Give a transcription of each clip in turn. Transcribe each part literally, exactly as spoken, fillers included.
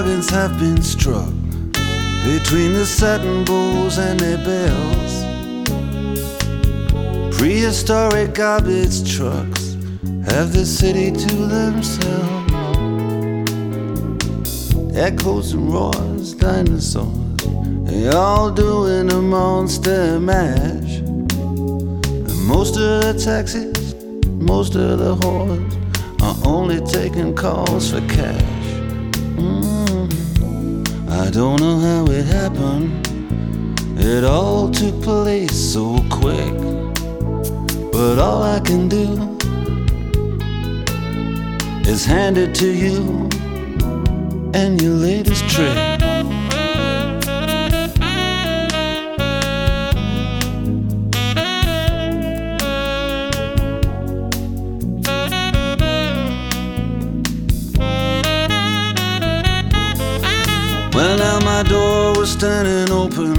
Precedents have been struck between the satin bowls and their bells. Prehistoric garbage trucks have the city to themselves. Echoes and roars, dinosaurs, they all doing a monster mash. And most of the taxis, most of the whores are only taking calls for cash. mm. I don't know how it happened. It all took place so quick. But all I can do is hand it to you and your latest trick. Well, now my door was standing open.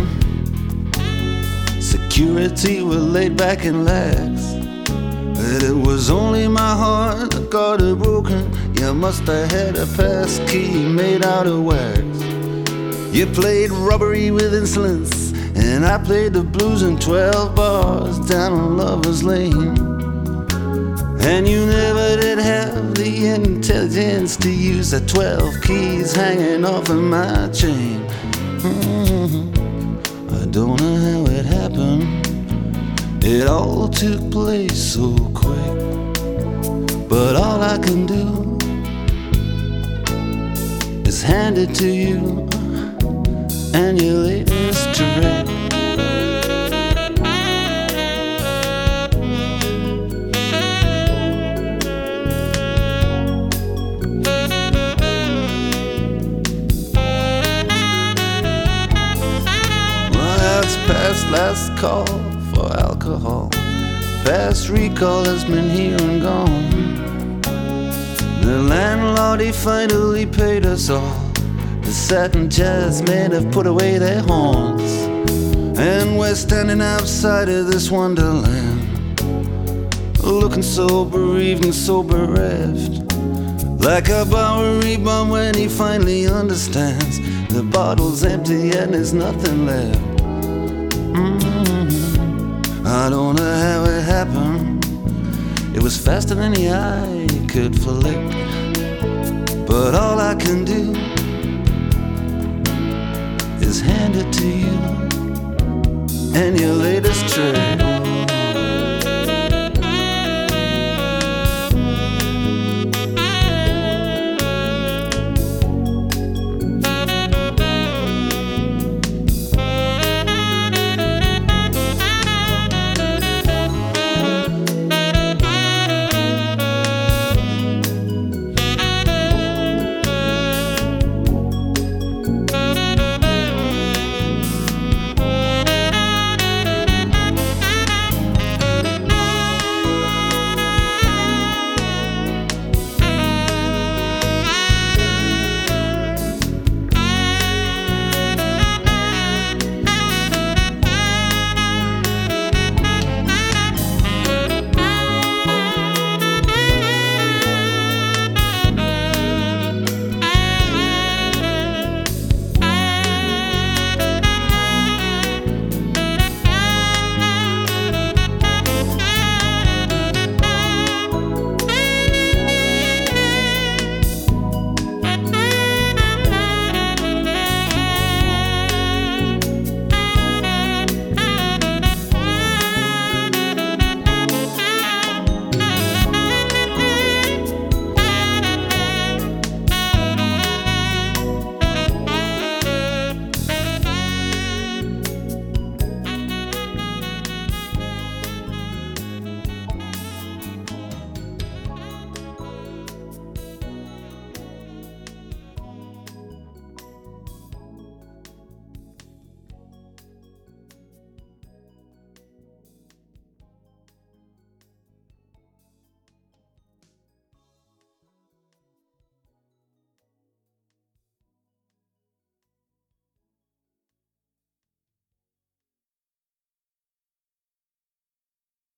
Security were laid back and lax. But it was only my heart that got it broken. You must have had a pass key made out of wax. You played robbery with insolence, and I played the blues in twelve bars down on Lover's Lane. And you never did have the intelligence to use the twelve keys hanging off of my chain. mm-hmm. I don't know how it happened. It all took place so quick. But all I can do is hand it to you and your latest trick. Well, that's past last call for alcohol. Past recall has been here and gone. The landlord, he finally paid us all. The satin jazz men have put away their horns. And we're standing outside of this wonderland, looking so bereaved and so bereft, like a Bowery bum when he finally understands the bottle's empty and there's nothing left. mm-hmm. I don't know how it happened. It was faster than the eye could flick. But all I can do is hand it to you and your latest trick.